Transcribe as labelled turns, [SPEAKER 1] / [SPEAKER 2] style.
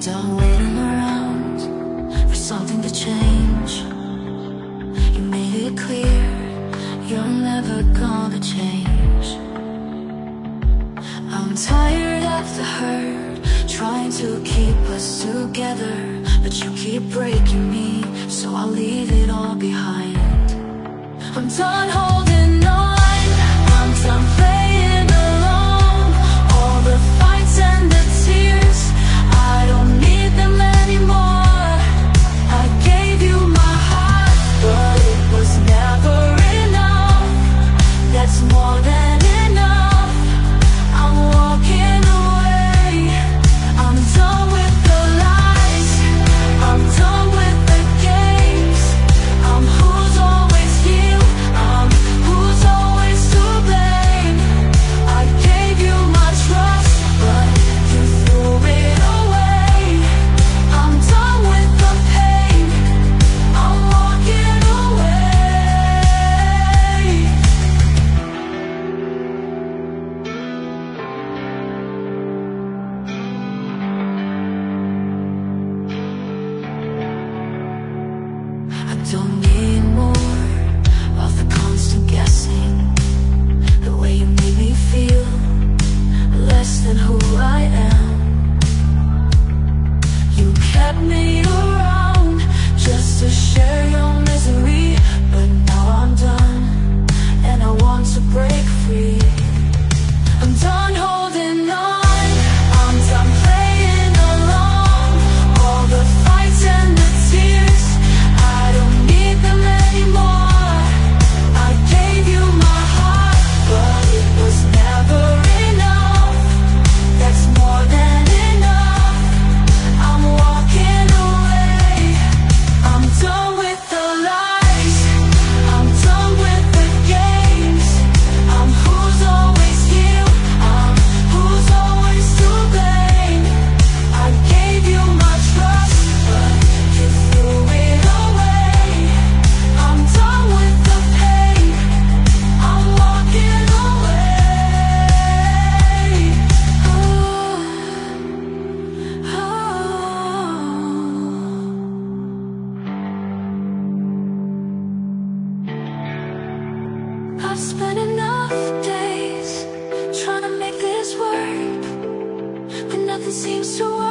[SPEAKER 1] done waiting around for something to change. You made it clear you're never gonna change. I'm tired of the hurt, trying to keep us together, but you keep breaking me, so I'll leave it all behind. I'm done holding on, I'm done playing alone. All the fights and the tears, I don't need them anymore. I gave you my heart, but it was never enough. That's more than enough. I'm walking away. I'm done with the lies, I'm done with the games. I'm who's always you, I'm who's always to blame. I gave you my trust, but you threw it away. I'm done with the pain, I'm walking away. I don't need more of the constant guessing, the way you made me feel less than who I am. You kept me around just to share your misery, but now I'm done and I want to break free. I'm done holding on, I'm done playing along. All the fights and the tears, I don't need them anymore. I gave you my heart, but it was never enough. That's more than enough. I'm walking away. I'm done with the lies, I'm done with the games. I'm who's always you, I'm who's always to blame. I gave you my trust, but you threw it away. I'm done with the pain, I'm walking away. I've spent enough days trying to make this work, but nothing seems to work.